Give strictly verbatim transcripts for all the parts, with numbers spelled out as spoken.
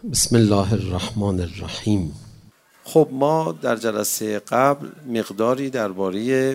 بسم الله الرحمن الرحیم. خب ما در جلسه قبل مقداری درباره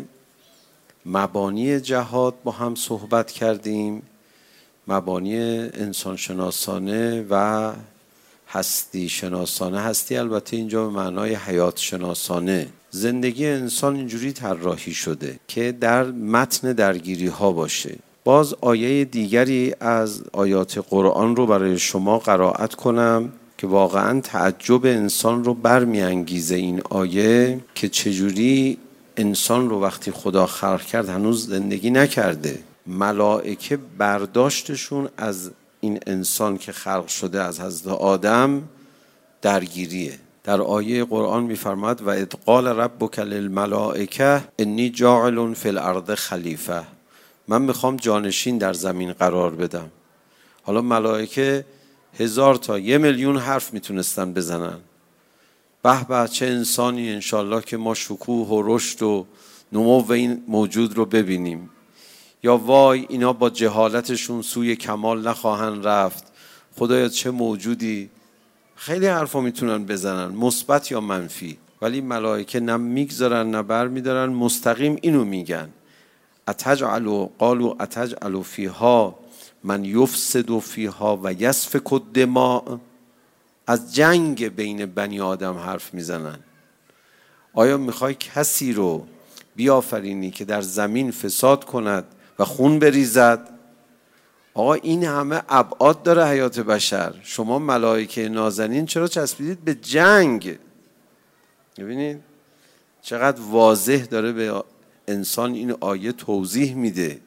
مبانی جهاد با هم صحبت کردیم، مبانی انسان شناسانه و هستی شناسانه. هستی البته اینجا به معنای حیات شناسانه. زندگی انسان اینجوری طراحی شده که در متن درگیری ها باشه. باز آیه دیگری از آیات قرآن رو برای شما قرائت کنم که واقعا تعجب انسان رو برمیانگیزه این آیه که چجوری انسان رو وقتی خدا خلق کرد هنوز زندگی نکرده. ملائکه برداشتشون از این انسان که خلق شده از حضرت آدم درگیریه. در آیه قرآن می‌فرماد و اذ قال ربک للملائکه انی جاعل فی الارض خلیفه، من میخوام جانشین در زمین قرار بدم. حالا ملائکه هزار تا یه میلیون حرف میتونستن بزنن، به به چه انسانی، انشالله که ما شکوه و رشد و نمو این موجود رو ببینیم، یا وای اینا با جهالتشون سوی کمال نخواهند رفت، خدایا چه موجودی. خیلی حرفا میتونن بزنن، مثبت یا منفی، ولی ملائکه نه میگذارن نه بر میدارن، مستقیم اینو میگن اتجعل قالوا اتجعل فیها من یفسد فیها و یسفک الدماء. از جنگ بین بنی آدم حرف میزنن. آیا میخوای کسی رو بیافرینی که در زمین فساد کند و خون بریزد؟ آقا این همه ابعاد داره حیات بشر. شما ملائکه نازنین چرا چسبیدید به جنگ؟ ببینید چقدر واضح داره به انسان این آیه توضیح میده.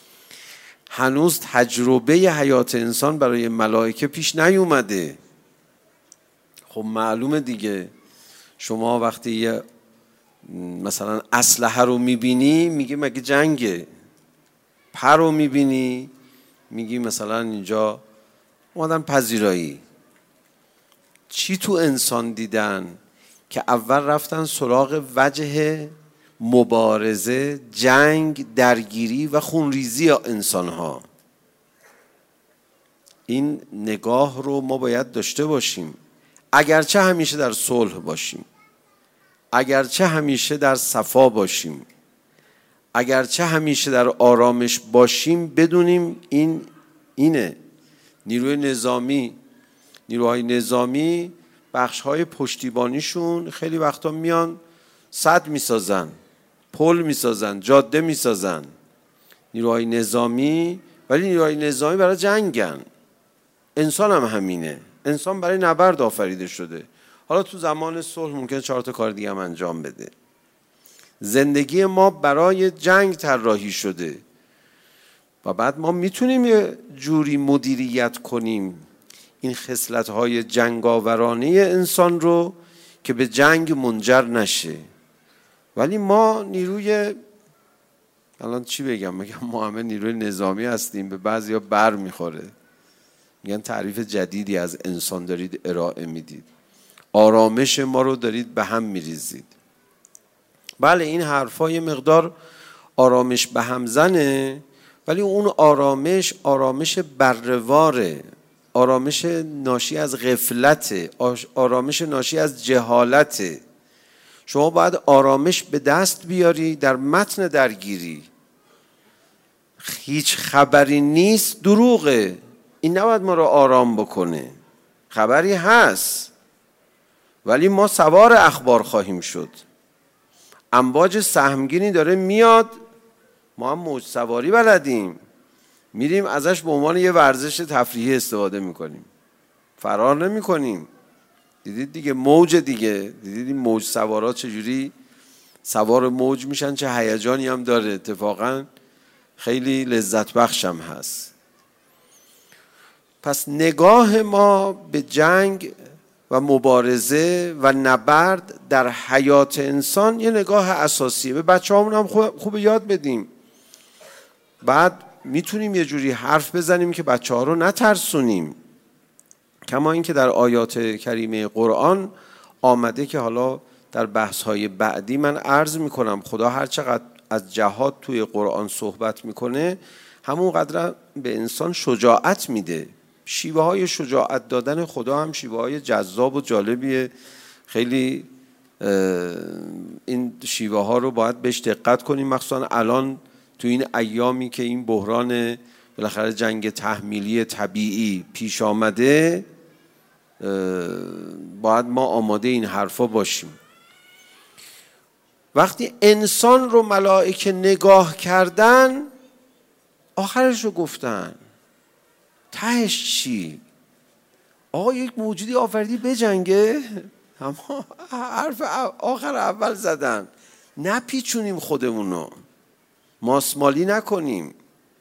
هنوز تجربه حیات انسان برای ملائکه پیش نیومده. خب معلومه دیگه، شما وقتی یه مثلا اسلحه رو میبینی میگی مگه جنگه، پر رو میبینی میگی مثلا اینجا اومدن پذیرایی. چی تو انسان دیدن که اول رفتن سراغ وجه مبارزه، جنگ، درگیری و خونریزی انسان ها؟ این نگاه رو ما باید داشته باشیم، اگرچه همیشه در صلح باشیم، اگرچه همیشه در صفا باشیم، اگرچه همیشه در آرامش باشیم، بدونیم این اینه. نیروی نظامی نیروهای نظامی بخش‌های پشتیبانیشون خیلی وقتا میان سد میسازن، پل میسازن، جاده میسازن، نیروهای نظامی. ولی نیروهای نظامی برای جنگن. انسان هم همینه، انسان برای نبرد آفریده شده. حالا تو زمان صلح ممکنه چهار تا کار دیگه هم انجام بده. زندگی ما برای جنگ طراحی شده و بعد ما میتونیم یه جوری مدیریت کنیم این خصلت‌های جنگاورانه انسان رو که به جنگ منجر نشه. ولی ما نیروی، الان چی بگم، میگم ما همه نیروی نظامی هستیم، به بعضیا بر میخوره، میگن تعریف جدیدی از انسان دارید ارائه میدید، آرامش ما رو دارید به هم میریزید. بله این حرفا یه مقدار آرامش به هم زنه، ولی اون آرامش آرامش بررواره، آرامش ناشی از غفلته، آرامش ناشی از جهالته. شما باید آرامش به دست بیاری در متن درگیری. هیچ خبری نیست، دروغه. این نباید ما رو آرام بکنه. خبری هست ولی ما سوار اخبار خواهیم شد. امواج سهمگینی داره میاد، ما هم موج سواری بلدیم، میریم ازش به عنوان یه ورزش تفریحی استفاده میکنیم، فرار نمی کنیم. دیدید دیگه موج دیگه، دیدید این موج سوارا چجوری سوار موج میشن، چه هیجانی هم داره، اتفاقا خیلی لذت بخشم هست. پس نگاه ما به جنگ و مبارزه و نبرد در حیات انسان یه نگاه اساسیه. به بچه همون هم خوب یاد بدیم. بعد میتونیم یه جوری حرف بزنیم که بچه ها رو نترسونیم، کما این که در آیات کریمه قرآن آمده که حالا در بحث‌های بعدی من عرض میکنم خدا هر چقدر از جهاد توی قرآن صحبت میکنه همون قدر به انسان شجاعت میده. شیوه های شجاعت دادن خدا هم شیوه های جذاب و جالبیه. خیلی این شیوه ها رو باید بهش دقت کنیم، مخصوصا الان تو این ایامی که این بحران بالاخره جنگ تحمیلی طبیعی پیش آمده، باید ما آماده این حرفا باشیم. وقتی انسان رو ملائکه نگاه کردن، آخرش رو گفتن تهش چی؟ آقا یک موجودی آفریدی بجنگه؟ اما حرف آخر اول زدن، نپیچونیم خودمونو، ماسمالی نکنیم.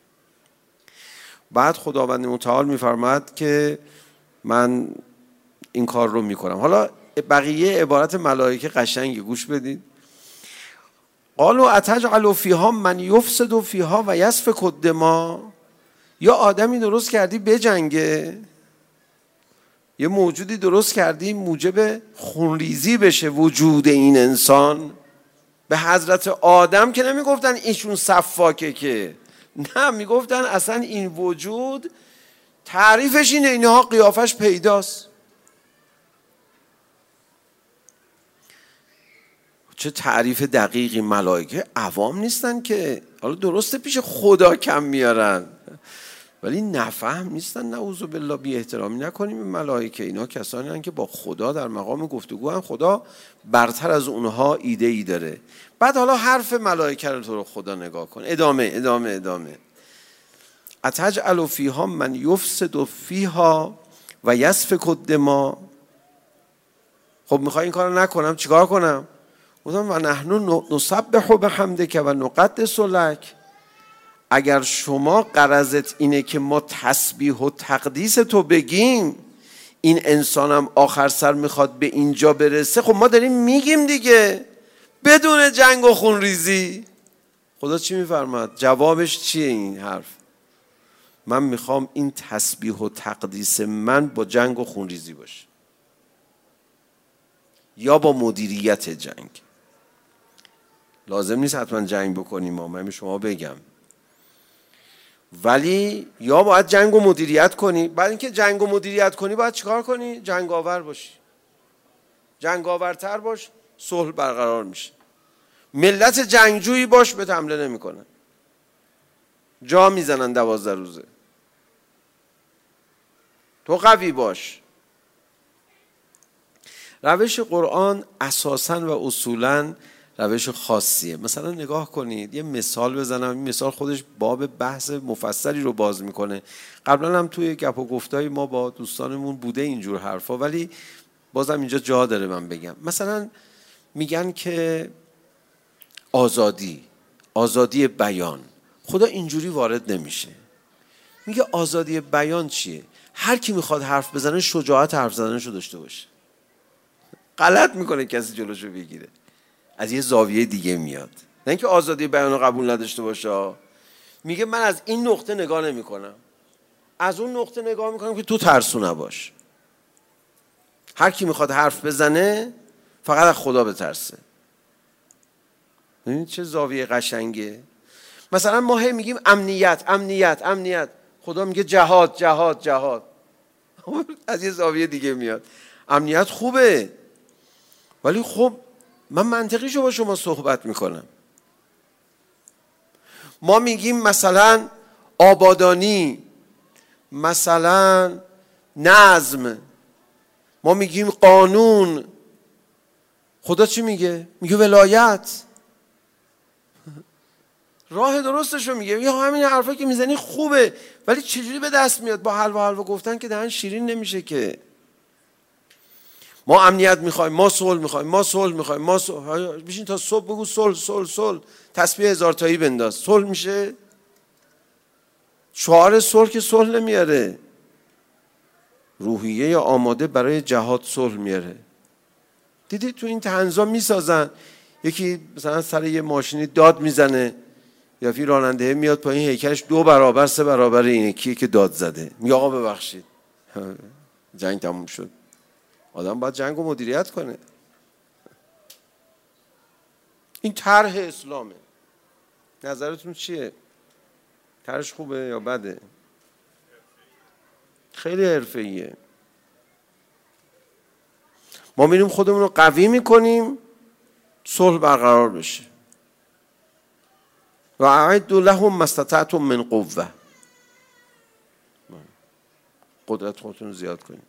بعد خداوند متعال میفرماد که من این کار رو میکنم. حالا بقیه عبارت ملائکه قشنگه، گوش بدید. قالوا اتجعل فیها من یفسد فیها و یسفک الدماء، یا آدمی درست کردی بجنگه، یه موجودی درست کردی موجب خونریزی بشه وجود این انسان. به حضرت آدم که نمیگفتن ایشون سفاکه، که نه، میگفتن اصلا این وجود تعریفش اینه، اینها قیافش پیداست. چه تعریف دقیقی. ملائکه عوام نیستن که، حالا درسته پیش خدا کم میارن ولی نفهم نیستن. نعوذ بالله، بی احترامی نکنیم به ملائکه. اینا کسانی هستن که با خدا در مقام گفتگو هم، خدا برتر از اونها ایده ای داره. بعد حالا حرف ملائکه رو تو رو خدا نگاه کن، ادامه ادامه ادامه. اتجعل فیها من یفسد فیها و یسفک الدماء. خب میخوای این کارو نکنم، چیکار کنم؟ گفتم و نحن نسبح بحمدک و نقدس لک. اگر شما غرضت اینه که ما تسبیح و تقدیس تو بگیم، این انسانم آخر سر میخواد به اینجا برسه، خب ما داریم میگیم دیگه، بدون جنگ و خونریزی. خدا چی میفرماد؟ جوابش چیه این حرف؟ من میخوام این تسبیح و تقدیس من با جنگ و خونریزی باشه، یا با مدیریت جنگ. لازم نیست حتما جنگ بکنیم، ما من به شما بگم، ولی یا باید جنگ و مدیریت کنی. بعد اینکه جنگ و مدیریت کنی باید چیکار کنی؟ جنگاور باشی. جنگاورتر باش، صلح برقرار میشه. ملت جنگجویی باش، به حمله نمیکنن، جا میزنن دوازده روزه. تو قوی باش. روش قرآن اساساً و اصولاً روش خاصیه. مثلا نگاه کنید، یه مثال بزنم، این مثال خودش باب بحث مفصلی رو باز میکنه. قبلا هم توی گپ و گفتای ما با دوستانمون بوده اینجور حرفا، ولی بازم اینجا جا داره من بگم. مثلا میگن که آزادی، آزادی بیان، خدا اینجوری وارد نمیشه. میگه آزادی بیان چیه؟ هر کی میخواد حرف بزنه شجاعت حرف زدنشو داشته باشه. غلط میکنه کسی جلوشو بگیره، از یه زاویه دیگه میاد. نه اینکه آزادی بیان رو قبول نداشته باشه، میگه من از این نقطه نگاه نمی کنم، از اون نقطه نگاه میکنم که تو ترسو نباش. هر کی میخواد حرف بزنه فقط از خدا بترسه. ببینید چه زاویه قشنگه. مثلا ما هی میگیم امنیت امنیت امنیت، خدا میگه جهاد جهاد جهاد. از یه زاویه دیگه میاد. امنیت خوبه، ولی خب من منطقیشو با شما صحبت میکنم. ما میگیم مثلا آبادانی، مثلا نظم، ما میگیم قانون. خدا چی میگه؟ میگه ولایت. راه درستشو میگه. میگه همین حرفا که میزنی خوبه، ولی چجوری به دست میاد؟ با حلوا حلوا گفتن که دهن شیرین نمیشه که. ما امنیت میخوایم، ما صلح میخوایم، ما صلح میخوایم، ما صلح. بشین تا صبح بگو صلح صلح صلح، تسبیح هزار تایی بنداز، صلح میشه؟ شعار صلح که صلح نمیاره. روحیه یا آماده برای جهاد صلح میاره. دیدی تو این طنزا میسازن، یکی مثلا سر یه ماشینی داد میزنه، یا فی راننده میاد پایین، هیکلش دو برابر سه برابر اینه کیه که داد زده. میگه آقا ببخشید جنگ تموم شد. آدم باید جنگ رو مدیریت کنه. این طرح اسلامه. نظرتون چیه؟ طرحش خوبه یا بده؟ خیلی حرفه‌ایه. ما میریم خودمون رو قوی میکنیم صلح برقرار بشه. و اعدوا لهم ما استطعتم من قوه، قدرت خودتون رو زیاد کنیم.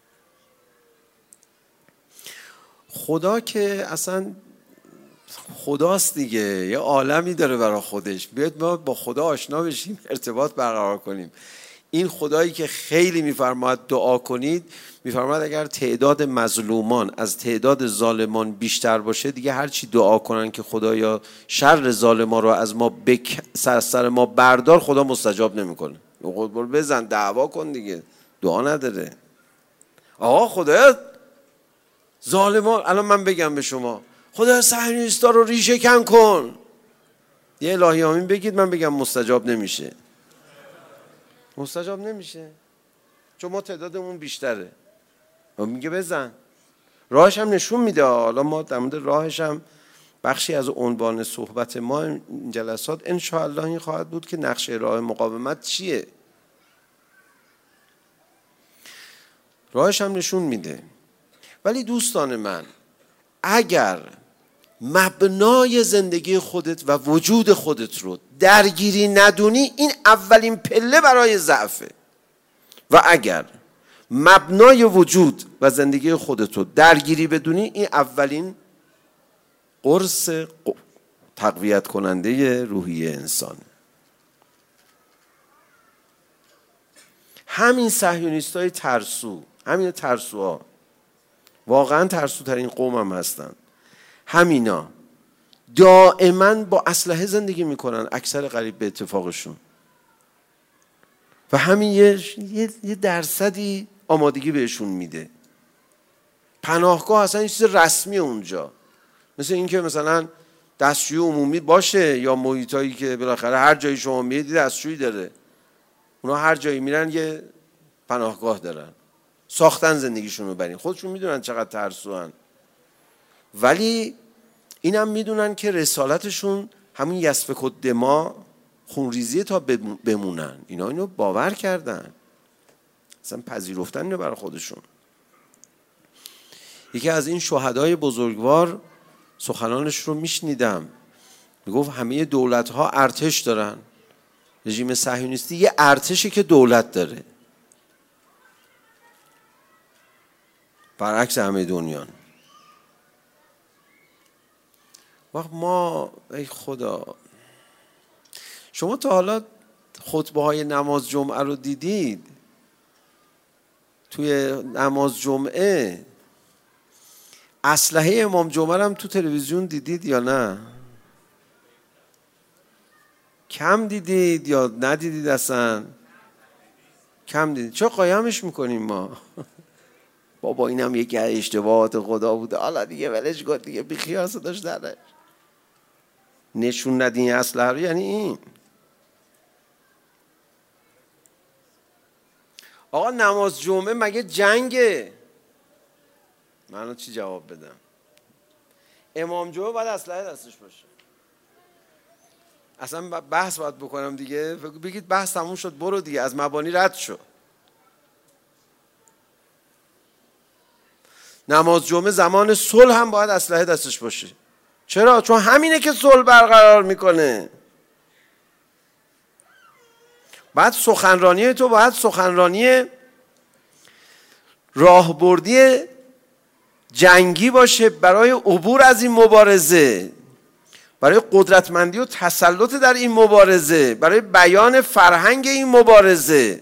خدا که اصلا خداست دیگه، یه عالمی داره برای خودش. بیاید ما با خدا آشنا بشیم، ارتباط برقرار کنیم. این خدایی که خیلی میفرماید دعا کنید، میفرماید اگر تعداد مظلومان از تعداد ظالمان بیشتر باشه، دیگه هر چی دعا کنن که خدایا شر ظالما رو از ما بک سر سر ما بردار، خدا مستجاب نمیکنه. خود برو بزن دعوا کن دیگه، دعا نداره. آقا خدایا ظالمان، الان من بگم به شما خدایا صهیونیستا رو ریشه کن کن، یه الهی آمین بگید، من بگم مستجاب نمیشه. مستجاب نمیشه چون ما تعدادمون بیشتره. و میگه بزن. راهش هم نشون میده. حالا ما در مورد راهش هم بخشی از عنوان صحبت ما این جلسات انشاءالله این خواهد بود که نقشه راه مقاومت چیه. راهش هم نشون میده. ولی دوستان من، اگر مبنای زندگی خودت و وجود خودت رو درگیری ندونی، این اولین پله برای ضعفه. و اگر مبنای وجود و زندگی خودت رو درگیری بدونی، این اولین قرص تقویت کننده روحیه انسان. همین صهیونیستای ترسو، همین ترسوها، واقعا ترسوترین قوم هم هستن. همینا دائما با اسلحه زندگی میکنن، اکثر قریب به اتفاقشون. و همین یه, یه درصدی آمادگی بهشون میده. پناهگاه اصلا یه چیز رسمی اونجا، مثل این که مثلا دستشوی عمومی باشه یا محیطایی که بالاخره هر جایی شما میرید دستشویی داره. اونا هر جایی میرن یه پناهگاه دارن، ساختن زندگیشون رو برین. خودشون میدونن چقدر ترسوان، ولی اینم میدونن که رسالتشون همون یسفک الدماء، خونریزی تا بمونن. اینا اینو باور کردن، اصلا پذیرفتن اینو برای خودشون. یکی از این شهدای بزرگوار سخنانش رو میشنیدم، میگفت همه دولت ها ارتش دارن، رژیم صهیونیستی یه ارتشی که دولت داره، برعکس همه دنیا. وقت ما ای خدا، شما تا حالا خطبه های نماز جمعه رو دیدید؟ توی نماز جمعه اسلحه امام جمعه هم تو تلویزیون دیدید یا نه؟ کم دیدید یا ندیدید؟ اصلا کم دیدید. چه قایمش میکنیم ما؟ بابا اینم یکی از اشتباهات خدا بوده، حالا دیگه ولش کن دیگه، بی خیاس داشت درش. نشون ندین اسلحه رو یعنی این. آقا نماز جمعه مگه جنگه؟ من چی جواب بدم؟ امام جمعه باید اسلحه دستش باشه. اصلا بحث باید بکنم دیگه؟ بگید بحث تموم شد، برو دیگه، از مبانی رد شو. نماز جمعه زمان صلح هم باید اسلحه دستش باشه. چرا؟ چون همینه که صلح برقرار میکنه. بعد سخنرانی تو باید سخنرانی راهبردی جنگی باشه برای عبور از این مبارزه، برای قدرتمندی و تسلط در این مبارزه، برای بیان فرهنگ این مبارزه.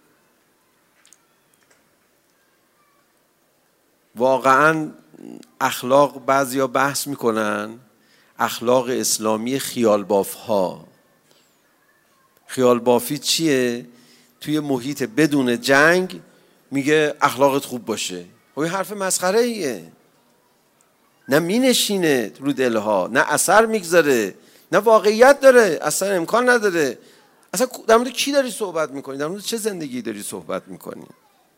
واقعا اخلاق بعضیا بحث میکنن، اخلاق اسلامی خیال باف ها. خیال بافی چیه؟ توی محیط بدون جنگ میگه اخلاقت خوب باشه. خب این حرف مسخره ایه، نه مینشینه رو دلها، نه اثر میگذاره، نه واقعیت داره، اصلا امکان نداره. اصلا در مورد کی داری صحبت میکنی؟ در مورد چه زندگی داری صحبت میکنی؟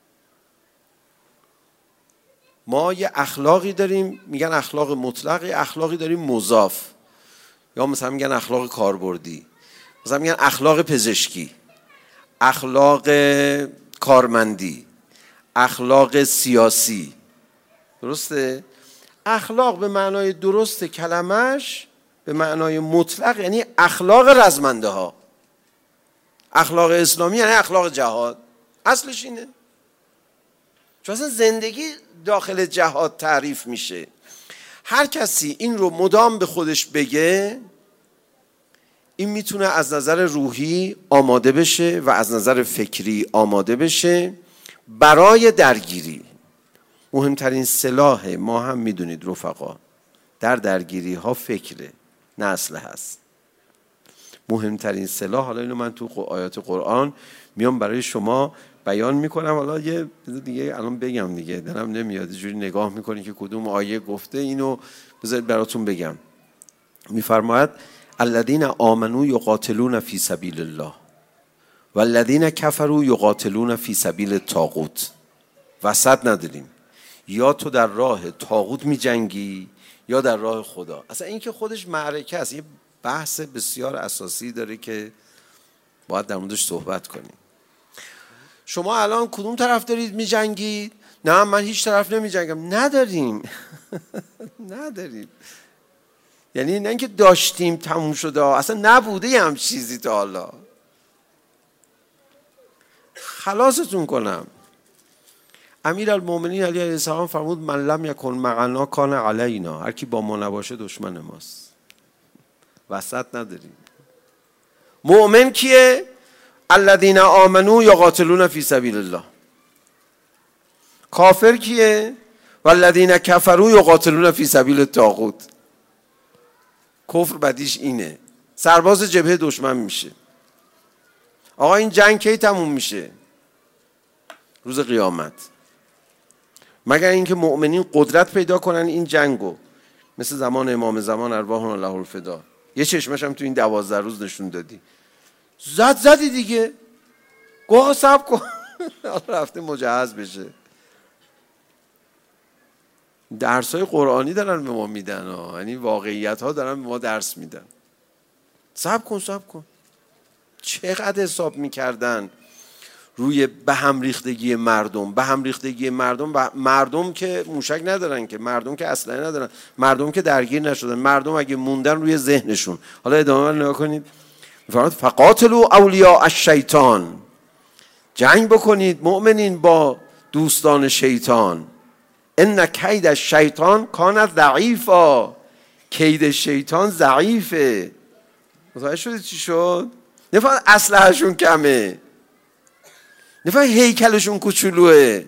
ما یه اخلاقی داریم میگن اخلاق مطلق، یه اخلاقی داریم مضاف، یا مثلا میگن اخلاق کاربردی، مثلا میگن اخلاق پزشکی، اخلاق کارمندی، اخلاق سیاسی. درسته؟ اخلاق به معنای درست کلمش، به معنای مطلق یعنی اخلاق رزمنده ها. اخلاق اسلامی یعنی اخلاق جهاد. اصلش اینه. چون اصلا زندگی داخل جهاد تعریف میشه. هر کسی این رو مدام به خودش بگه، این میتونه از نظر روحی آماده بشه و از نظر فکری آماده بشه برای درگیری. مهمترین سلاح ما هم میدونید رفقا در درگیری ها فکره، نه اسلحه هست. مهمترین سلاح، حالا اینو من تو آیات قرآن میام برای شما بیان میکنم. حالا یه دیگه الان بگم دیگه، دلم نمیاد جوری نگاه میکنی که کدوم آیه گفته، اینو بذارید براتون بگم. میفرماید الذین آمنوا یقاتلون فی سبیل الله والذین کفروا یقاتلون فی سبیل الطاغوت. وسط نداریم، یا تو در راه طاغوت میجنگی یا در راه خدا. اصلا این که خودش معرکه است، یه بحث بسیار اساسی داره که باید در موردش صحبت کنیم. شما الان کدوم طرف دارید میجنگید؟ نه من هیچ طرف نمیجنگم. نداریم نداریم. یعنی نه اینکه داشتیم تموم شده، اصلا نبوده هم چیزی تا حالا. خلاصتون کنم، امیرالمومنین علی علیه السلام فرمود من لم یکن معنا کان علینا. هر کی با ما نباشه دشمن ماست. وسط نداریم. مؤمن کیه؟ الذین آمنوا یقاتلون فی سبیل الله. کافر کیه؟ والذین کفروا یقاتلون فی سبیل الطاغوت. کفر بدیش اینه، سرباز جبهه دشمن میشه. آقا این جنگ کی تموم میشه؟ روز قیامت. مگر اینکه مؤمنین قدرت پیدا کنن این جنگو، مثل زمان امام زمان ارواحنا الله الفدا. یه چشمش هم تو این دوازده روز نشون دادی. زد زدی دیگه، گوه صبر کن رفته مجهز بشه. درس های قرآنی دارن به ما میدن، یعنی واقعیت ها دارن به ما درس میدن. صبر کن صبر کن. چقدر حساب میکردن روی به هم ریختگی مردم. به هم ریختگی مردم، مردم که موشک ندارن، که مردم که اسلحه ندارن، مردم که درگیر نشدن، مردم اگه موندن روی ذهنشون. حالا ادامه رو نگاه کنید. میفرماد فقاتلوا اولیاء الشیطان. جنگ بکنید مؤمنین با دوستان شیطان. ان کید الشیطان کان ضعیفا. کید شیطان ضعیفه. متوجه شدید چی شد؟ نه فقط اسلحه‌شون کمه، نه فقط هیکلشون کوچولوئه.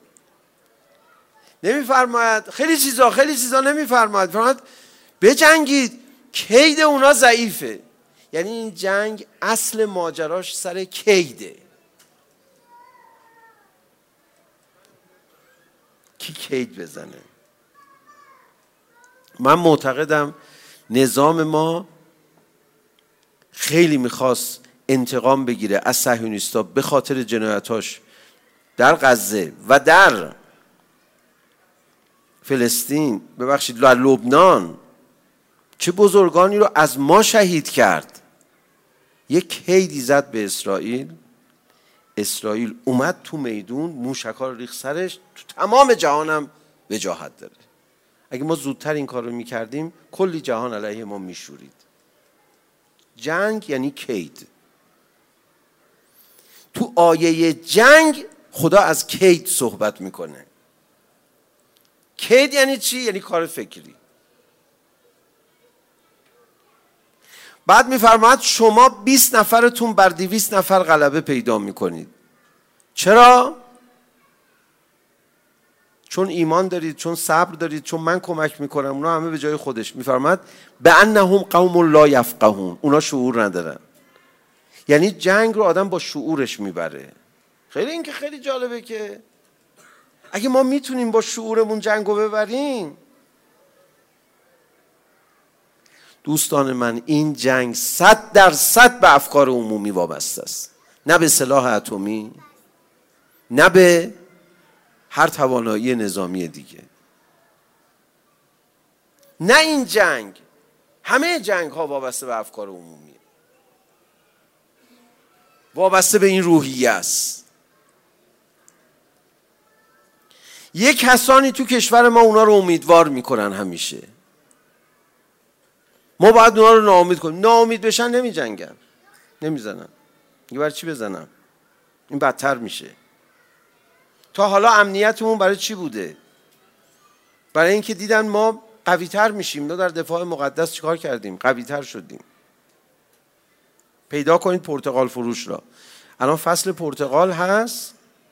نمیفرماید خیلی چیزا خیلی چیزا نمیفرماید. فرماید بجنگید، کید اونا ضعیفه. یعنی این جنگ اصل ماجراش سر کیده. کی کید بزنه؟ من معتقدم نظام ما خیلی میخواست انتقام بگیره از صهیونیستا به خاطر جنایتاش در غزه و در فلسطین، ببخشید در لبنان. چه بزرگانی رو از ما شهید کرد. یک کیدی زد به اسرائیل. اسرائیل اومد تو میدون، موشک‌ها رو ریخت سرش. تو تمام جهانم وجاهت داره. اگه ما زودتر این کار رو میکردیم کلی جهان علیه ما میشورید. جنگ یعنی کید. تو آیه جنگ خدا از کید صحبت میکنه. کید یعنی چی؟ یعنی کار فکری. بعد میفرماید شما بیست نفرتون بر دویست نفر غلبه پیدا میکنید. چرا؟ چون ایمان دارید، چون صبر دارید، چون من کمک میکنم. اونا همه به جای خودش. میفرماید به انهم قوم لا یفقهون. اونا شعور ندارن. یعنی جنگ رو آدم با شعورش میبره. خیلی این که خیلی جالبه که اگه ما میتونیم با شعورمون جنگ رو ببریم. دوستان من این جنگ صد درصد به افکار عمومی وابسته است، نه به سلاح اتمی، نه به هر توانایی نظامی دیگه. نه این جنگ، همه جنگ ها وابسته به افکار عمومی، وابسته به این روحیه است. یه کسانی تو کشور ما اونا رو امیدوار میکنن همیشه. ما باید اونا رو ناامید کنیم. ناامید بشن نمیجنگن، نمیزنن. میگه برای چی بزنم؟ این بدتر میشه. تا حالا امنیتمون برای چی بوده؟ برای اینکه دیدن ما قوی تر میشیم. ما در دفاع مقدس چیکار کردیم؟ قوی تر شدیم. پیدا کنید پرتقال فروش را. الان فصل پرتقال هست.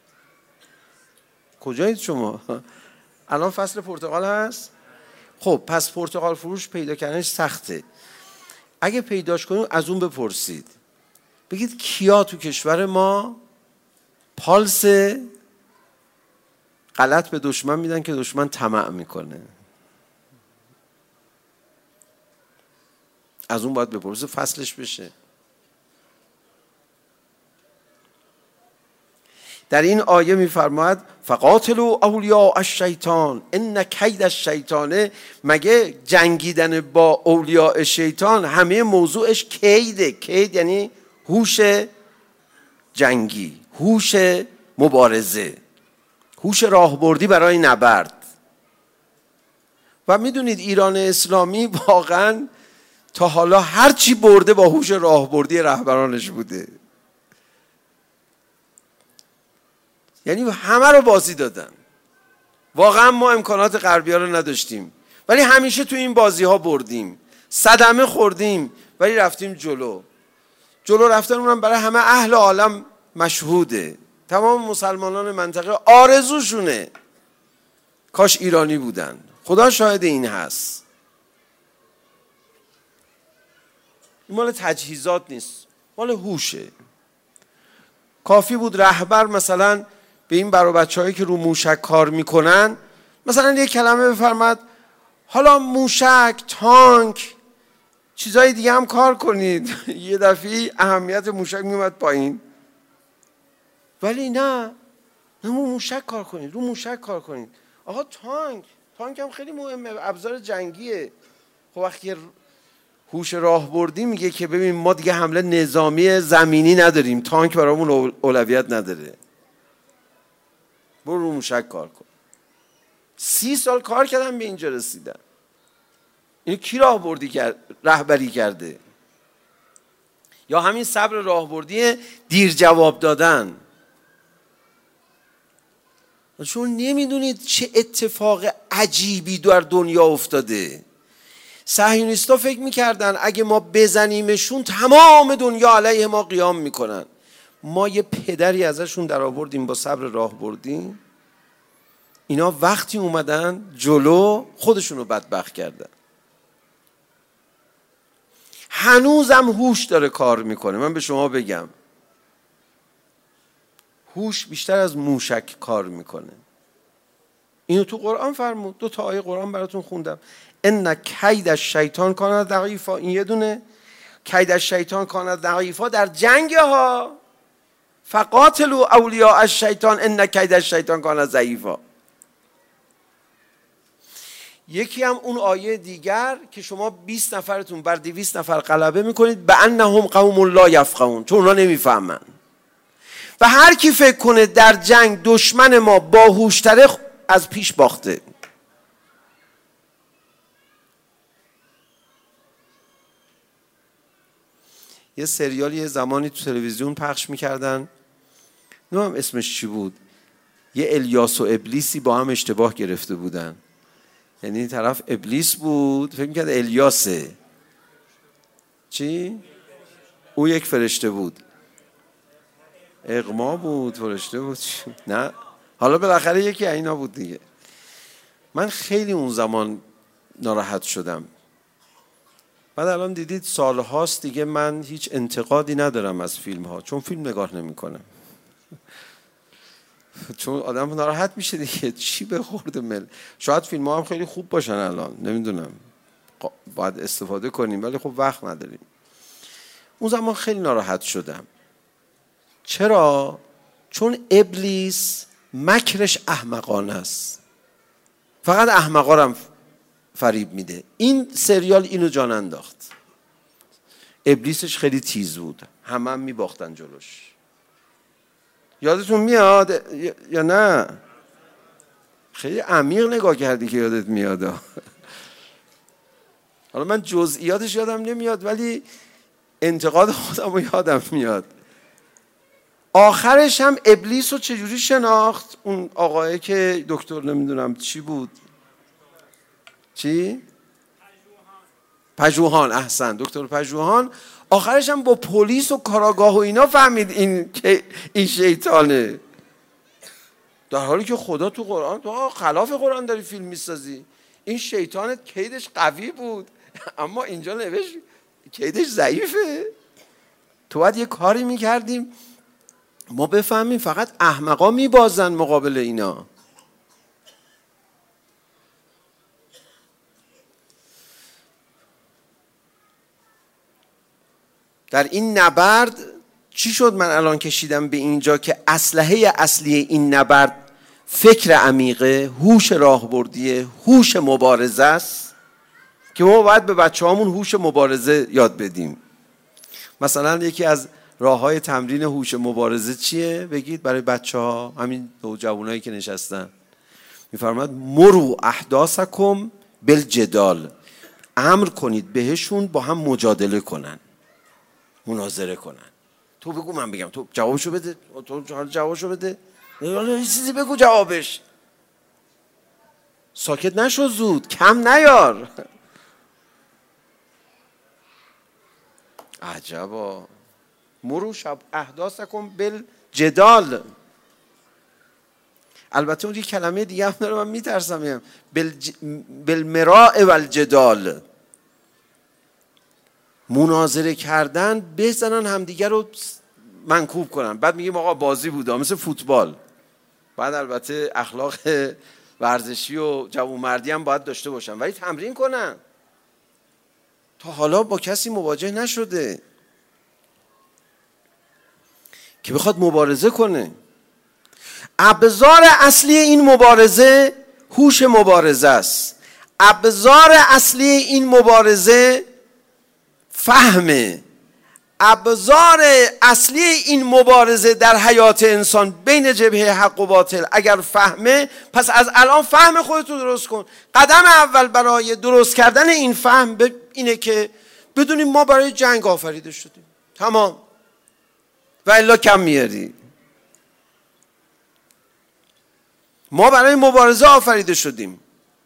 کجایید شما؟ الان فصل پرتقال هست؟ خب پس پرتقال فروش پیدا کردنش سخته. اگه پیداش کنید از اون بپرسید. بگید کیا تو کشور ما پالس غلط به دشمن میدن که دشمن طمع میکنه. از اون باید بپرسید، فصلش بشه. در این آیه میفرماید فقاتلوا اولیاء الشیطان ان کید الشیطان. مگه جنگیدن با اولیاء شیطان همه موضوعش کیده؟ کید یعنی هوش جنگی، هوش مبارزه، هوش راهبردی برای نبرد. و میدونید ایران اسلامی واقعا تا حالا هر چی برده با هوش راهبردی رهبرانش بوده. یعنی همه رو بازی دادن. واقعا ما امکانات غربی‌ها رو نداشتیم ولی همیشه تو این بازی ها بردیم. صدمه خوردیم ولی رفتیم جلو. جلو رفتنمون هم برای همه اهل عالم مشهوده. تمام مسلمانان منطقه آرزوشونه کاش ایرانی بودن. خدا شاهد این هست. این مال تجهیزات نیست، مال هوشه. کافی بود رهبر مثلا به این برو بچه‌هایی که رو موشک کار میکنن مثلا یک کلمه بفرماد حالا موشک، تانک، چیزای دیگه هم کار کنید. یه دفعه اهمیت موشک میومد پایین. ولی نه، نه موشک کار کنید، رو موشک کار کنید. آقا تانک، تانک هم خیلی مهمه، ابزار جنگیه. خب وقتی هوش راهبردی میگه که ببین ما دیگه حمله نظامی زمینی نداریم، تانک برامون اولویت نداره، برو رو موشک کار کن. سی سال کار کردن به اینجا رسیدن. این کی راهبردی کرد؟ رهبری کرده؟ یا همین صبر راهبردی دیر جواب دادن. چون نمیدونید چه اتفاق عجیبی در دنیا افتاده. صهیونیستا فکر میکردن اگه ما بزنیمشون تمام دنیا علیه ما قیام میکنن. ما یه پدری ازشون در آوردیم با صبر راهبردی. اینا وقتی اومدن جلو خودشونو بدبخت کردن. هنوزم هوش داره کار میکنه. من به شما بگم هوش بیشتر از موشک کار میکنه. اینو تو قرآن فرمود. دو تا آیه قرآن براتون خوندم. ان کید الشیطان کان ضعیفا. این یه دونه کید الشیطان کان ضعیفا در جنگ ها. فقاتلوا اولیاء الشیطان ان کید الشیطان کان ضعیفا. یکی هم اون آیه دیگر که شما بیست نفرتون بر دویست نفر غلبه میکنید به انهم قوم لا یفقهون، چون اونا نمیفهمن. و هر کی فکر کنه در جنگ دشمن ما باهوشتره از پیش باخته. یه سریالی یه زمانی تو تلویزیون پخش میکردن، نمیدونم اسمش چی بود، یه الیاس و ابلیسی با هم اشتباه گرفته بودن. یعنی این طرف ابلیس بود، فکر میکرد الیاسه. چی؟ او یک فرشته بود. اغما بود، فرشته بود، نه حالا بالاخره یکی اینا بود دیگه. من خیلی اون زمان ناراحت شدم. بعد الان دیدید سال هاست دیگه من هیچ انتقادی ندارم از فیلم ها، چون فیلم نگاه نمی کنم. چون آدم ناراحت میشه دیگه، چی به خورد مل. شاید فیلم ها هم خیلی خوب باشن الان، نمیدونم، باید استفاده کنیم ولی خب وقت نداریم. اون زمان خیلی ناراحت شدم. چرا؟ چون ابلیس مکرش احمقانه است، فقط احمقا رو فریب میده. این سریال اینو جان انداخت. ابلیسش خیلی تیز بود، همه هم میباختن جلوش. یادتون میاد یا نه؟ خیلی عمیق نگاه کردی که یادت میاد. حالا من جزئیاتش یادم نمیاد ولی انتقاد خودم رو یادم میاد. آخرش هم ابلیس رو چجوری شناخت؟ اون آقایی که دکتر نمیدونم چی بود، چی؟ پژوهان. احسن، دکتر پژوهان. آخرش هم با پلیس و کاراگاه و اینا فهمید این که این شیطانه، در حالی که خدا تو قرآن تو خلاف قرآن داری فیلم میسازی. این شیطانت کیدش قوی بود اما اینجا نوشت کیدش ضعیفه. تو باید یه کاری میکردیم ما بفهمیم فقط احمقا میبازن مقابل اینا. در این نبرد چی شد من الان کشیدم به اینجا که اسلحه اصلی این نبرد فکر عمیقه، هوش راهبردیه، هوش مبارزه است که ما باید به بچه هامون هوش مبارزه یاد بدیم. مثلا یکی از راه‌های تمرین هوش مبارزه چیه؟ بگید برای بچه ها، همین نوجوانایی که نشستن. میفرماد مرو احداثکم بالجدال، امر کنید بهشون با هم مجادله کنن، مناظره کنن. تو بگو من بگم، تو جوابشو بده، تو جوابشو بده، یه چیزی بگو جوابش. ساکت نشو، زود کم نیار. عجبا. مرو شب احداثکم بالجدال. البته اون یه کلمه دیگه هم داره من میترسم میگم بالج... بالمراء والجدال. مناظره کردن، بزنن همدیگه رو منکوب کنن. بعد میگیم آقا بازی بوده، مثل فوتبال. بعد البته اخلاق ورزشی و جوانمردی هم باید داشته باشن ولی تمرین کنن. تا حالا با کسی مواجه نشده که بخواد مبارزه کنه. ابزار اصلی این مبارزه هوش مبارزه است. ابزار اصلی این مبارزه فهمه. ابزار اصلی این مبارزه در حیات انسان بین جبهه حق و باطل اگر فهمه، پس از الان فهم خودتو درست کن. قدم اول برای درست کردن این فهم اینه که بدونیم ما برای جنگ آفریده شدیم، تمام، و الا کم میاری. ما برای مبارزه آفریده شدیم.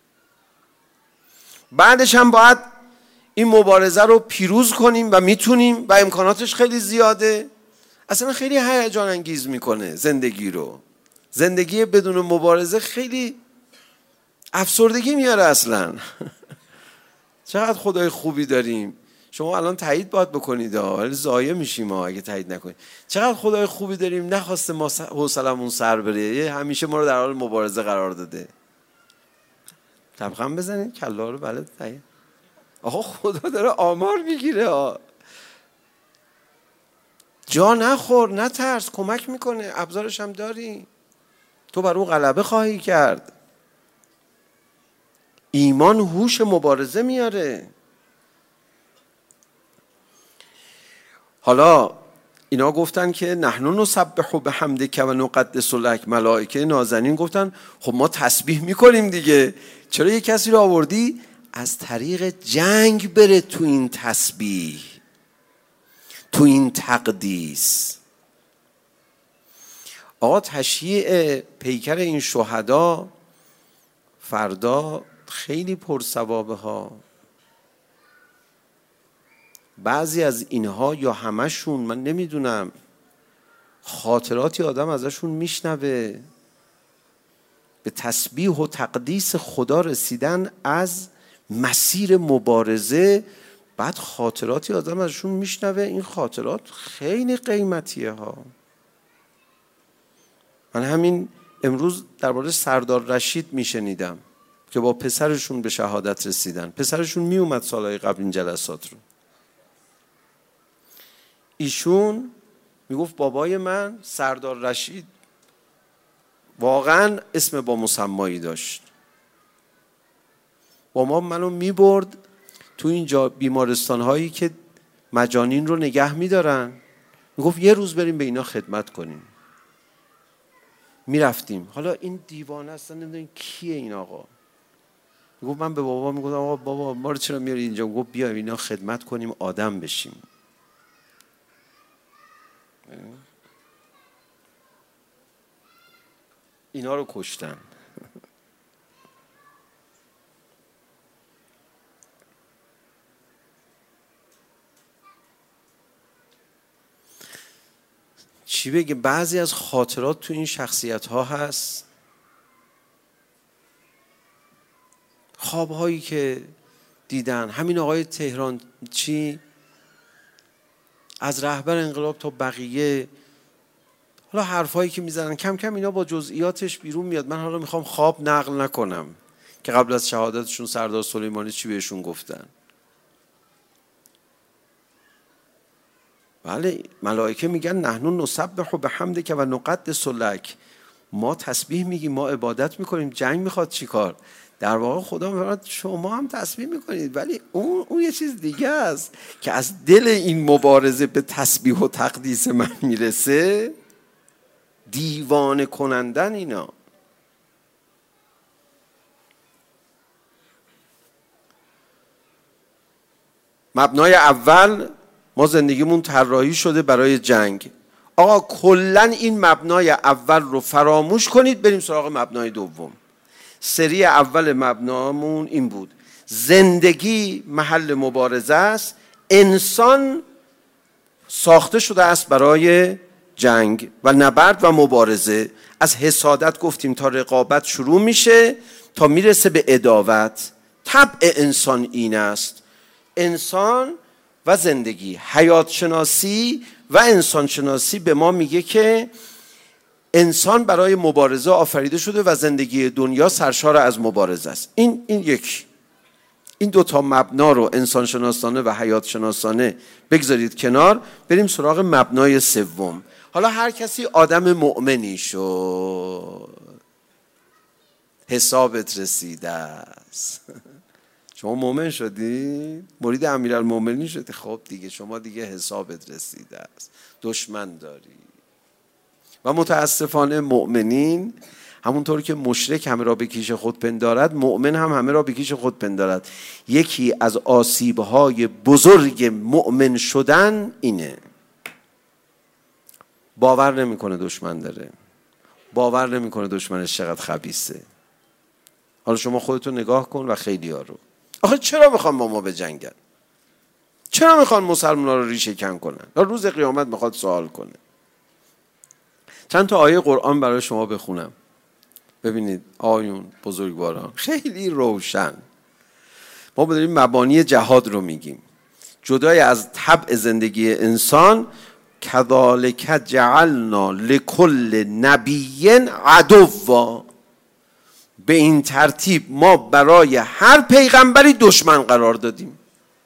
بعدش هم باید این مبارزه رو پیروز کنیم و میتونیم و امکاناتش خیلی زیاده. اصلا خیلی هیجان انگیز میکنه زندگی رو. زندگی بدون مبارزه خیلی افسردگی میاره اصلا. چقدر خدای خوبی داریم. شما الان تایید باید بکنید ولی ضایع میشیم اگه تایید نکنید. چقدر خدای خوبی داریم، نخواسته ما حوصلمون سر بره، همیشه ما رو در حال مبارزه قرار داده. تبخم بزنید کلا رو بلد تایید. آقا خدا داره آمار میگیره. جا نخور، نترس، کمک میکنه، ابزارش هم داری. تو بر اون غلبه خواهی کرد. ایمان هوش مبارزه میاره. حالا اینا گفتن که نحن نسبح بحمدک و نقدس لک. ملائکه نازنین گفتن خب ما تسبیح میکنیم دیگه، چرا یه کسی رو آوردی از طریق جنگ بره تو این تسبیح، تو این تقدیس؟ آقا تشییع پیکر این شهدا فردا خیلی پرثوابه ها. بعضی از اینها یا همشون، من نمیدونم، خاطراتی آدم ازشون میشنوه. به تسبیح و تقدیس خدا رسیدن از مسیر مبارزه، بعد خاطراتی آدم ازشون میشنوه. این خاطرات خیلی قیمتیه ها. من همین امروز درباره سردار رشید میشنیدم که با پسرشون به شهادت رسیدن. پسرشون میومد سالهای قبل این جلسات رو. ایشون میگفت بابای من سردار رشید واقعا اسم با مسمایی داشت. با ما منو میبرد تو اینجا بیمارستان هایی که مجانین رو نگه میدارن، میگفت یه روز بریم به اینا خدمت کنیم. میرفتیم. حالا این دیوانه اصلا نمیدونیم کیه این آقا. میگفت من به بابا میگفتم آقا بابا ما رو چرا میاری اینجا؟ میگفت بیا اینا خدمت کنیم آدم بشیم. اینا رو کشتن. چی بگه؟ بعضی از خاطرات تو این شخصیت ها هست، خوابهایی که دیدن. همین آقای تهران چی از رهبر انقلاب تا بقیه، حالا حرفایی که میزنن کم کم اینا با جزئیاتش بیرون میاد. من حالا میخوام خواب نقل نکنم که قبل از شهادتشون سردار سلیمانی چی بهشون گفتن. بله، ملائکه میگن نحن نسبح بحمدک و نقدس لک، ما تسبیح میگیم، ما عبادت میکنیم. جنگ میخواد چیکار؟ در واقع خدا میفرماید شما هم تسبیح میکنید، ولی اون اون یه چیز دیگه است که از دل این مبارزه به تسبیح و تقدیس من میرسه. دیوانه کنندن اینا. مبنای اول، ما زندگیمون طراحی شده برای جنگ. آقا کلا این مبنای اول رو فراموش کنید، بریم سراغ مبنای دوم. سری اول مبنامون این بود: زندگی محل مبارزه است، انسان ساخته شده است برای جنگ و نبرد و مبارزه. از حسادت گفتیم تا رقابت شروع میشه تا میرسه به عداوت. طبع انسان این است. انسان و زندگی، حیات شناسی و انسان شناسی به ما میگه که انسان برای مبارزه آفریده شده و زندگی دنیا سرشار از مبارزه است. این این یک این دو تا مبنا رو، انسان شناسانه و حیات شناسانه، بگذارید کنار، بریم سراغ مبنای سوم. حالا هر کسی آدم مؤمنی شد، حسابت رسیده است. شما مؤمن شدی؟ مرید امیرالمومنین شدی، خب دیگه شما دیگه حسابت رسیده است. دشمن داری. و متاسفانه مؤمنین همونطور که مشرک همه را به کیش خود پندارد، مؤمن هم همه را به کیش خود پندارد. یکی از آسیب‌های بزرگ مؤمن شدن اینه: باور نمی‌کنه دشمن داره، باور نمی‌کنه دشمنش چقدر خبیثه. حالا شما خودتون نگاه کن و خیلی ها رو. آخه چرا میخوان با ما بجنگن؟ چرا میخوان مسلمان ها رو ریشه کن کنن؟ روز قیامت میخواد سوال کنه. چند تا آیه قرآن برای شما بخونم ببینید آیون بزرگواران خیلی روشن. ما داریم مبانی جهاد رو میگیم، جدای از طبع زندگی انسان. کذالک جعلنا لکل نبی عدوا، به این ترتیب ما برای هر پیغمبری دشمن قرار دادیم.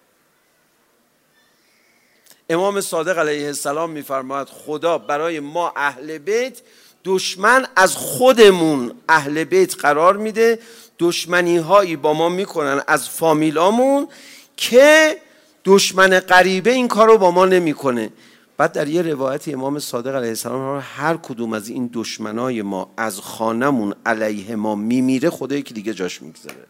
امام صادق علیه السلام میفرماید خدا برای ما اهل بیت دشمن از خودمون اهل بیت قرار میده. دشمنی هایی با ما میکنن از فامیلامون که دشمن غریبه این کارو با ما نمیکنه. بعد در یه روایت امام صادق علیه السلام هر کدوم از این دشمنای ما از خانمون علیه ما میمیره، خدایی که دیگه جاش میگذاره.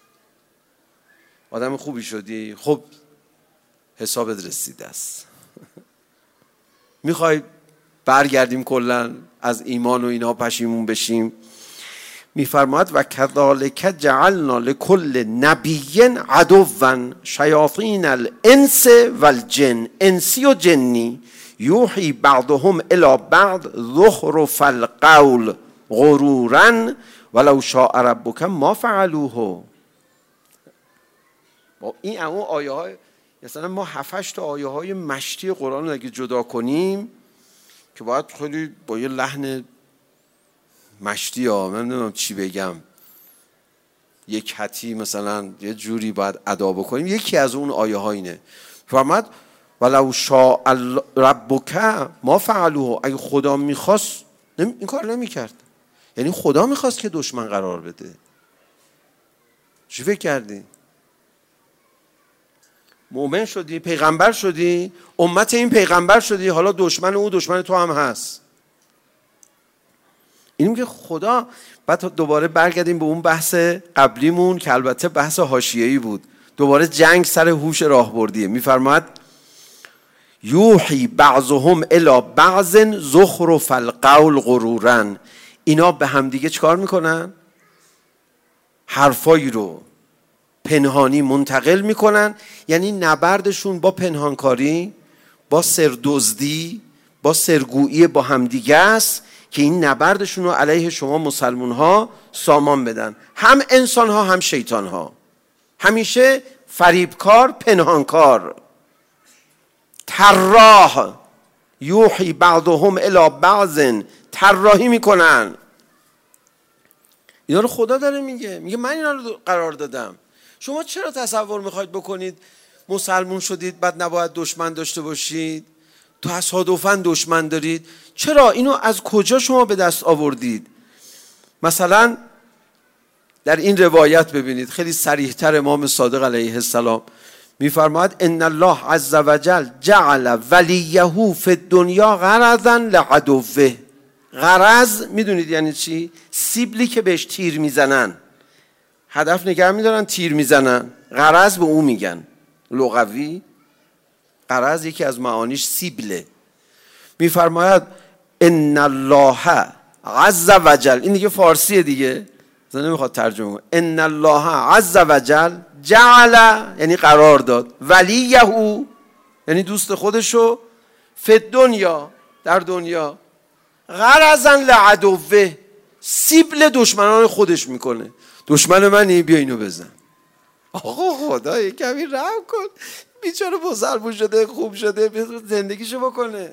آدم خوبی شدی، خب حسابت رسیده است. میخوای برگردیم کلا از ایمان و اینا پشیمون بشیم؟ میفرماید و کذالک جعلنا لکل نبی عدوا شیاطین الانس والجن، انسی و جنی، یوحی بعضهم الی بعض زخرف القول غرورا ولو شاء ربک ما فعلوه. با این اون آیه های مثلا ما هفتش تا آیه های مشتی قرآن رو اگه جدا کنیم که باید خیلی با یه لحن مشتی ها، من نمیدونم چی بگم، یک حتی مثلا یه جوری باید ادا بکنیم. یکی از اون آیه ها اینه فرمود ولو شاء ربک ما فعلوه، اگه خدا میخواست این کار نمیکرد. یعنی خدا میخواست که دشمن قرار بده. چی فکر کردی؟ مؤمن شدی، پیغمبر شدی، امت این پیغمبر شدی، حالا دشمن او دشمن تو هم هست. اینیم که خدا. بعد دوباره برگردیم به اون بحث قبلیمون که البته بحث حاشیه‌ای بود. دوباره جنگ سر هوش راهبردیه. میفرماید یوحی بعضهم الی بعض زخرف القول غرورا. اینا به همدیگه چیکار میکنن؟ حرفایی رو پنهانی منتقل میکنن. یعنی نبردشون با پنهانکاری، با سردزدی، با سرگویی با همدیگه است که این نبردشون رو علیه شما مسلمون ها سامان بدن. هم انسان ها هم شیطان ها. همیشه فریبکار، پنهانکار، طراح. یوحی بعضهم الی بعض، طراحی میکنن. اینا رو خدا داره میگه. میگه من اینا رو قرار دادم. شما چرا تصور میخواید بکنید مسلمون شدید بعد نباید دشمن داشته باشید؟ تصادفاً دشمن دارید؟ چرا؟ اینو از کجا شما به دست آوردید؟ مثلا در این روایت ببینید خیلی صریح‌تر امام صادق علیه السلام میفرماید ان الله عز وجل جعل ولیه فی الدنیا غرضا لعدوه. غرض میدونید یعنی چی؟ سیبلی که بهش تیر میزنن، هدف نگه میدارن تیر میزنن، غرض به اون میگن. لغوی غرض یکی از معانیش سیبله. میفرماید ان الله عز وجل، این دیگه فارسیه دیگه، زن نمیخواد ترجمه کنه. ان الله عز وجل جعل یعنی قرار داد، ولیه یعنی دوست خودشو، فی دنیا در دنیا، غرضا لعدوه سیبل دشمنان خودش میکنه. دشمن منی بیا اینو بزن. آقا خدا کمی رحم کن، بیچاره مسلمون شده خوب شده زندگیشو بکنه.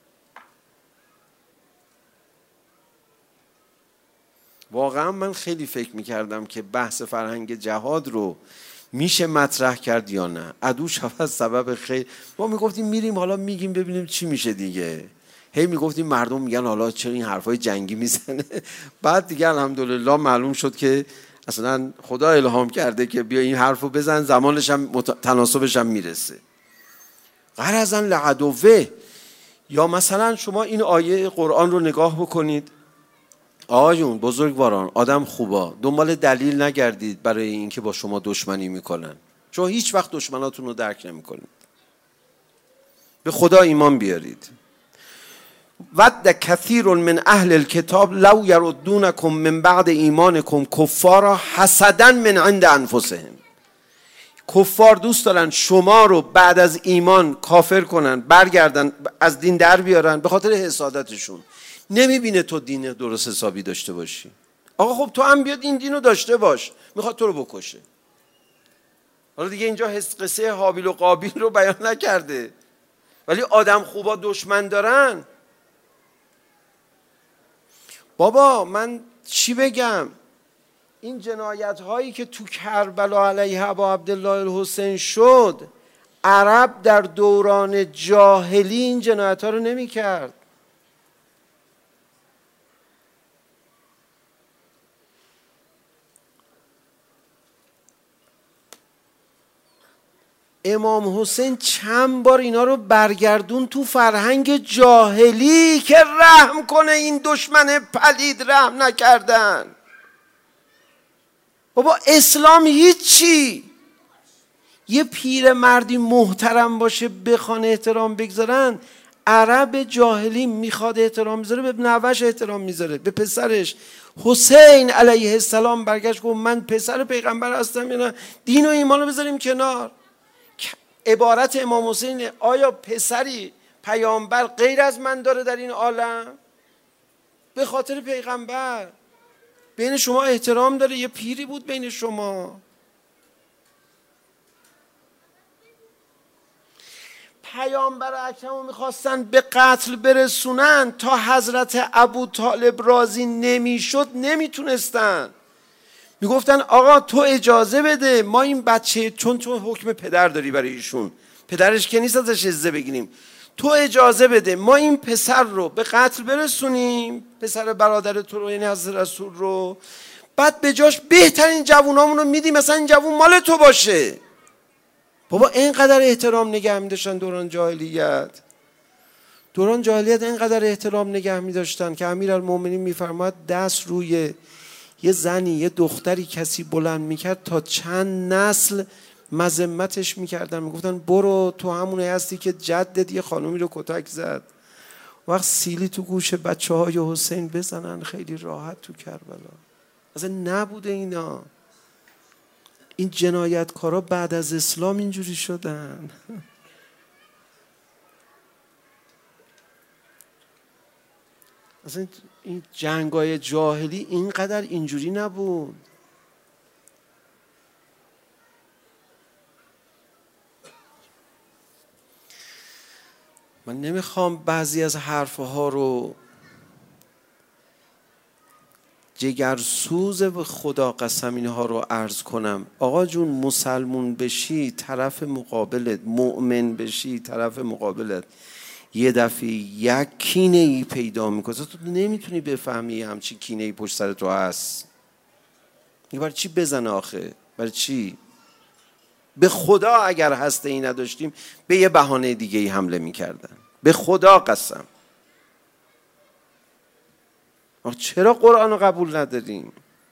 واقعا من خیلی فکر میکردم که بحث فرهنگ جهاد رو میشه مطرح کرد یا نه. عدو شود سبب خیر. ما میگفتیم میریم حالا میگیم ببینیم چی میشه دیگه. هی میگفتیم مردم میگن حالا چرا این حرفای جنگی میزنه. بعد دیگه الحمدلله معلوم شد که اصلا خدا الهام کرده که بیا این حرفو بزن، زمانش هم مت... تناسبش هم میرسه. غرضا لعدوه. یا مثلا شما این آیه قرآن رو نگاه بکنید. آقایون بزرگواران، آدم خوبا، دنبال دلیل نگردید برای اینکه با شما دشمنی میکنن، چون هیچ وقت دشمناتون رو درک نمیکنید. به خدا ایمان بیارید. ود کثیر من اهل الکتاب لو یردونکم من بعد ایمانکم کفارا حسدا من عند انفسهم. کفار دوست دارن شما رو بعد از ایمان کافر کنن، برگردن از دین در بیارن به خاطر حسادتشون. نمیبینه تو دین درست حسابی داشته باشی. آقا خب تو هم بیاد این دین رو داشته باش، میخواد تو رو بکشه. حالا دیگه اینجا قصه هابیل و قابیل رو بیان نکرده، ولی آدم خوبا دشمن دارن. بابا من چی بگم؟ این جنایت هایی که تو کربلا علیه ابا عبدالله الحسین شد، عرب در دوران جاهلی این جنایت ها رو نمی کرد. امام حسین چند بار اینا رو برگردون تو فرهنگ جاهلی که رحم کنه این دشمن پلید رحم نکردن. بابا اسلام هیچی. یه پیر مردی محترم باشه بخوان احترام بگذارن، عرب جاهلی میخواد احترام بذاره به نوش احترام میذاره، به پسرش. حسین علیه السلام برگشت گفت من پسر پیغمبر هستم یا نه، دین و ایمان رو بذاریم کنار. عبارت امام حسین آیا پسری پیامبر غیر از من داره در این عالم؟ به خاطر پیغمبر بین شما احترام داره. یه پیری بود بین شما. پیامبر اکرم رو میخواستن به قتل برسونن، تا حضرت ابو طالب راضی نمیشد نمیتونستن. میگفتن آقا تو اجازه بده ما این بچه، چون تو حکم پدر داری برای ایشون، پدرش که نیست ازش اجازه بگیریم، تو اجازه بده ما این پسر رو به قتل برسونیم، پسر برادر تو رو، یعنی حضرت رسول رو، بعد به جاش بهترین جوونامون رو میدیم، مثلا این جوون مال تو باشه. بابا اینقدر احترام نگه می‌داشتن دوران جاهلیت. دوران جاهلیت اینقدر احترام نگه می داشتن که امیرالمومنین میفرماد دست روی یه زنی یه دختری کسی بلند میکرد تا چند نسل مذمتش میکردن، میگفتن برو تو همونه هستی که جدت یه خانومی رو کتک زد. وقت سیلی تو گوش بچه های حسین بزنن خیلی راحت تو کربلا. اصلا نبوده اینا. این جنایتکارا بعد از اسلام اینجوری شدن. اصلا این جنگای جاهلی اینقدر اینجوری نبود. من نمیخوام بعضی از حرفها رو جگرسوز به خدا قسم اینها رو عرض کنم. آقا جون مسلمون بشی طرف مقابلت، مؤمن بشی طرف مقابلت یه دفعه یک کینه ای پیدا میکنه، تو نمیتونی بفهمی همچی کینه ای پشت سر تو هست. برای چی بزنه آخه؟ برای چی؟ به خدا اگر هسته ای نداشتیم به یه بهانه دیگه ای حمله میکردن. به خدا قسم. چرا قرآن رو قبول نداریم؟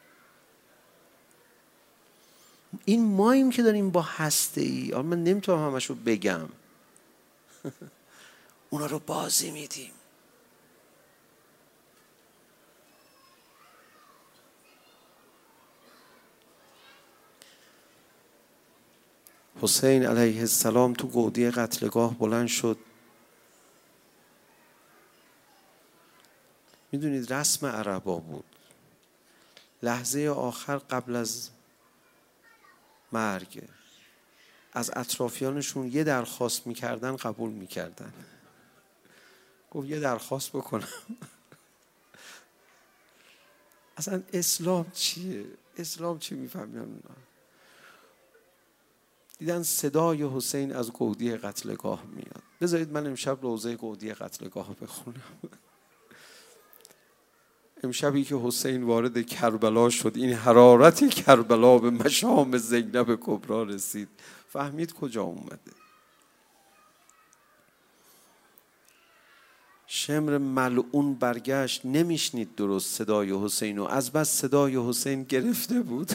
این ماییم که داریم با هسته ای، من نمیتونم همش رو بگم، اونا رو بازی میدیم. حسین علیه السلام تو گودی قتلگاه بلند شد. میدونید رسم عربا بود، لحظه آخر قبل از مرگ از اطرافیانشون یه درخواست میکردن قبول میکردن. گفت یه درخواست بکنم. اصلا اسلام چیه؟ اسلام چی میفهمیم اونا؟ دیدن صدای حسین از گودی قتلگاه میاد. بذارید من امشب روزه گودی قتلگاه بخونم. امشبی که حسین وارد کربلا شد، این حرارت کربلا به مشام زینب کبرا رسید، فهمید کجا اومده. شمر ملعون برگشت، نمیشنید درست صدای حسین و از بس صدای حسین گرفته بود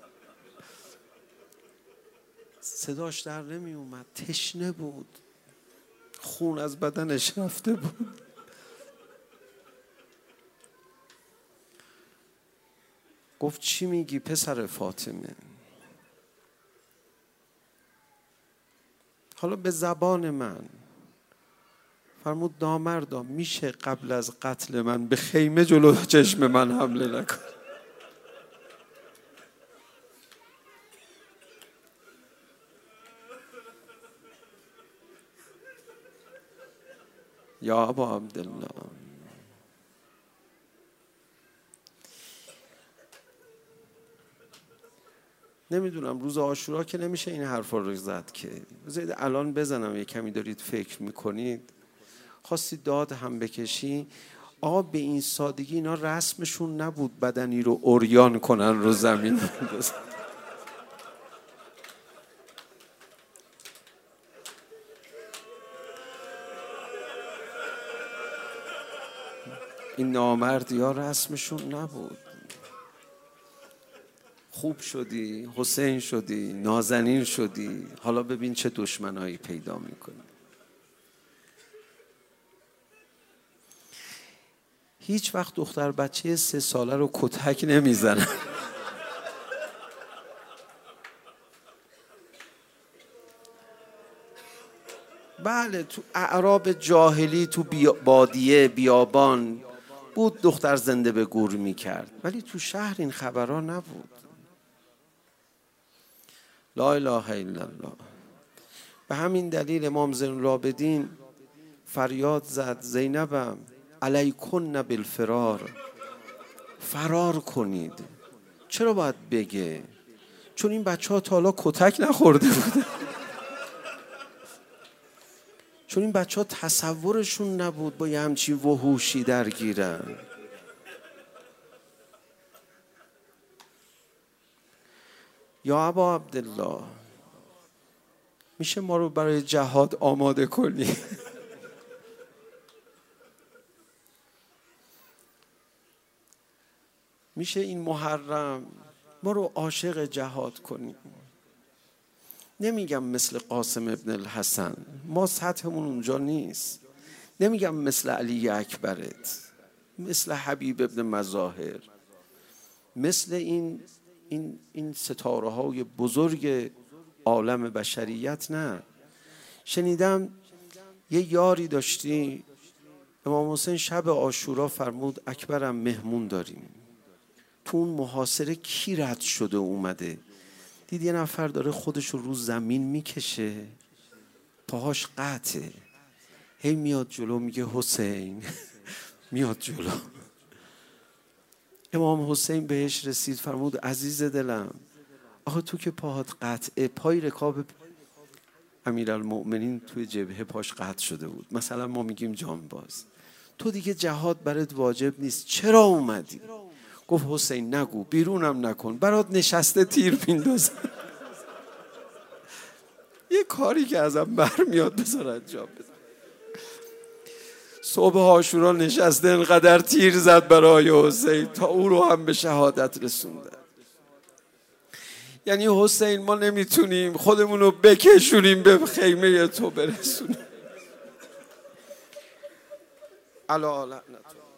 صداش در نمی اومد، تشنه بود، خون از بدنش رفته بود. گفت چی میگی پسر فاطمه؟ حالا به زبان من فرمود نامردا میشه قبل از قتل من به خیمه جلو چشم من حمله نکن. یا ابا عبدالله، نمیدونم روز عاشورا که نمیشه این حرفا رو زد که. بذارید الان بزنم، یه کمی دارید فکر میکنید، خواستی داد هم بکشی. آقا به این سادگی اینا رسمشون نبود بدنی رو عریان کنن رو زمین بندازن. این نامردی ها رسمشون نبود. خوب شدی، حسین شدی، نازنین شدی، حالا ببین چه دشمنایی پیدا میکنی. هیچ وقت دختر بچه سه ساله رو کتک نمیزنن. بله تو اعراب جاهلی تو بادیه بیابان بود دختر زنده به گور میکرد، ولی تو شهر این خبرها نبود. لا اله الا الله. به همین دلیل امام زین العابدین فریاد زد زینبم علیکن بالفرار، فرار کنید. چرا باید بگه؟ چون این بچه ها تا حالا کتک نخورده بودن، چون این بچه ها تصورشون نبود با یه همچین وحوشی درگیرن. یا ابا عبدالله میشه ما رو برای جهاد آماده کنی؟ میشه این محرم ما رو عاشق جهاد کنیم. نمیگم مثل قاسم ابن الحسن، ما سطحمون اونجا نیست. نمیگم مثل علی اکبرت، مثل حبیب ابن مظاهر، مثل این این این ستاره های بزرگ عالم بشریت. نه. شنیدم یه یاری داشتی، امام حسین شب عاشورا فرمود اکبرم مهمون داریم. تو اون محاصره کی رد شده اومده؟ دید یه نفر داره خودش رو رو زمین میکشه، پاهاش قطعه، هی میاد جلو میگه حسین میاد جلو. امام حسین بهش رسید فرمود عزیز دلم، آخه تو که پاهات قطعه، پای رکاب امیرالمؤمنین توی جبهه پاش قطع شده بود، مثلا ما میگیم جانباز، تو دیگه جهاد برات واجب نیست، چرا اومدی؟ گفت حسین نگو، بیرونم نکن، برات نشسته تیر میندازه. یه کاری که ازم برمیاد بذار انجام بده. صبح عاشورا نشسته انقدر تیر زد برای حسین تا او رو هم به شهادت رسونده. یعنی حسین ما نمیتونیم خودمون رو بکشونیم به خیمه تو برسونیم. علا لعنت